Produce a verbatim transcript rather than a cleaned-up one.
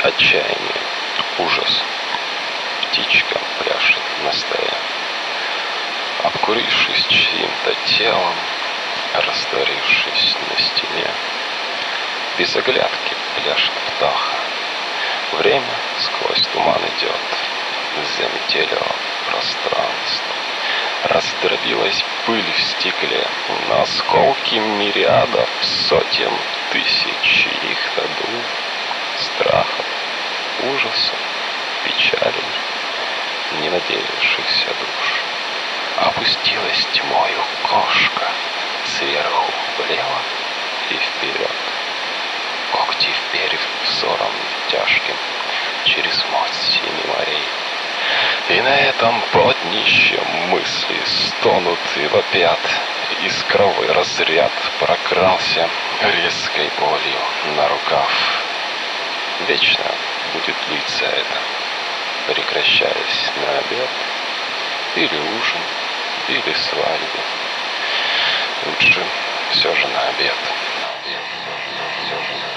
Отчаяние, ужас. Птичка пляшет на столе. Обкурившись чьим-то телом, растворившись на стене, без оглядки пляшет птаха. Время сквозь туман идет, заметелило пространство. Раздробилась пыль в стекле на осколки мириадов, сотен тысяч их ходу, страхов, ужасов, печалей, ненадеявшихся душ. Опустилась тьмою кошка сверху влево и вперед, когти вперев взором тяжким через мост семи морей. И на этом полотнище мысли стонут и вопят. Искровый разряд прокрался резкой болью на рукав. Вечно будет длиться это, прекращаясь на обед или ужин, или свадьбу. Лучше все же на обед. Все же, все же.